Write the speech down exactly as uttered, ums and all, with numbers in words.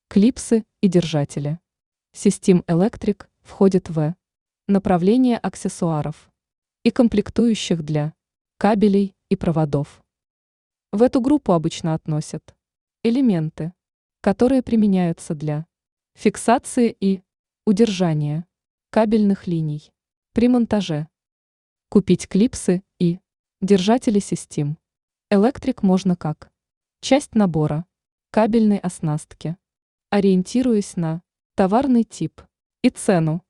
Клипсы и держатели. System Electric входит в направление аксессуаров и комплектующих для кабелей и проводов. В эту группу обычно относят элементы, которые применяются для фиксации и удержания кабельных линий при монтаже. Купить клипсы и держатели System Electric можно как часть набора кабельной оснастки, ориентируясь на товарный тип и цену.